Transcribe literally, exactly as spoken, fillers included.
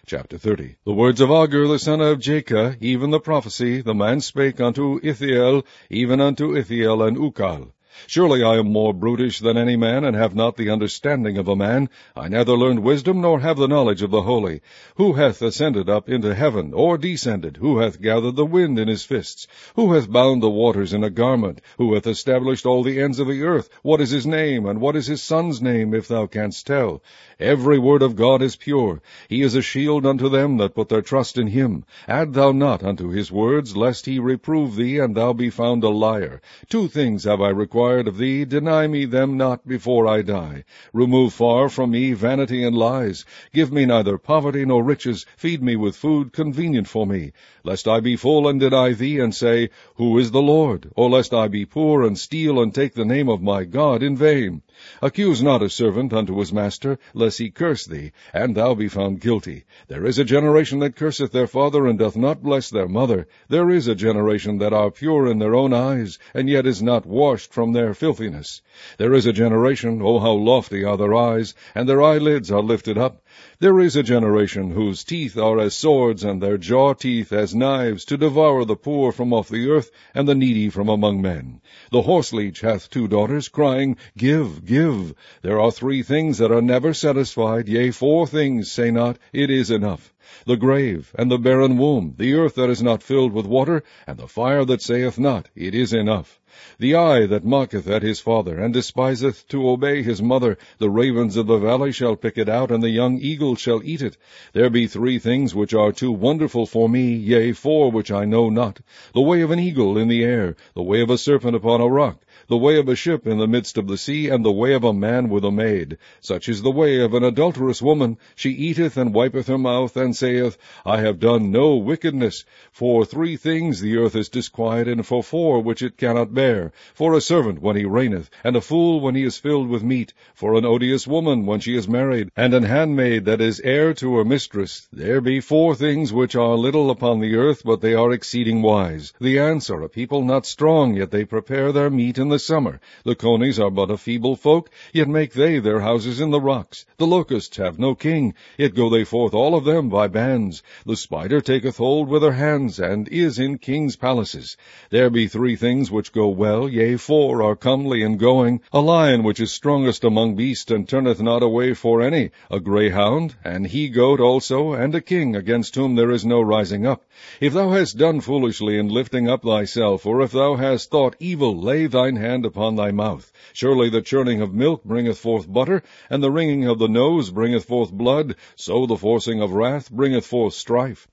Chapter thirty. The words of Agur the son of Jakeh, even the prophecy, the man spake unto Ithiel, even unto Ithiel and Ukal. Surely I am more brutish than any man, and have not the understanding of a man. I neither learned wisdom, nor have the knowledge of the holy. Who hath ascended up into heaven, or descended? Who hath gathered the wind in his fists? Who hath bound the waters in a garment? Who hath established all the ends of the earth? What is his name, and what is his son's name, if thou canst tell? Every word of God is pure. He is a shield unto them that put their trust in him. Add thou not unto his words, lest he reprove thee, and thou be found a liar. Two things have I required of thee, deny me them not before I die. Remove far from me vanity and lies. Give me neither poverty nor riches. Feed me with food convenient for me, lest I be full and deny thee, and say, Who is the Lord? Or lest I be poor, and steal, and take the name of my God in vain. Accuse not a servant unto his master, lest he curse thee, and thou be found guilty. There is a generation that curseth their father, and doth not bless their mother. There is a generation that are pure in their own eyes, and yet is not washed from their filthiness. There is a generation, O how lofty are their eyes, and their eyelids are lifted up. There is a generation whose teeth are as swords, and their jaw teeth as knives, to devour the poor from off the earth, and the needy from among men. The horseleech hath two daughters, crying, Give, give. There are three things that are never satisfied, yea, four things, say not, It is enough. The grave, and the barren womb, the earth that is not filled with water, and the fire that saith not, It is enough. The eye that mocketh at his father, and despiseth to obey his mother, the ravens of the valley shall pick it out, and the young eagle shall eat it. There be three things which are too wonderful for me, yea, four which I know not. The way of an eagle in the air, the way of a serpent upon a rock, the way of a ship in the midst of the sea, and the way of a man with a maid. Such is the way of an adulterous woman. She eateth and wipeth her mouth, and saith, I have done no wickedness. For three things the earth is disquieted, and for four which it cannot bear. For a servant when he reigneth, and a fool when he is filled with meat. For an odious woman when she is married, and an handmaid that is heir to her mistress. There be four things which are little upon the earth, but they are exceeding wise. The ants are a people not strong, yet they prepare their meat in the summer. The conies are but a feeble folk, yet make they their houses in the rocks. The locusts have no king, yet go they forth all of them by bands. The spider taketh hold with her hands, and is in kings' palaces. There be three things which go well, yea, four are comely in going. A lion which is strongest among beasts, and turneth not away for any. A greyhound, an he-goat also, and a king, against whom there is no rising up. If thou hast done foolishly in lifting up thyself, or if thou hast thought evil, lay thine hand upon thy mouth. Surely the churning of milk bringeth forth butter, and the wringing of the nose bringeth forth blood, so the forcing of wrath bringeth forth strife.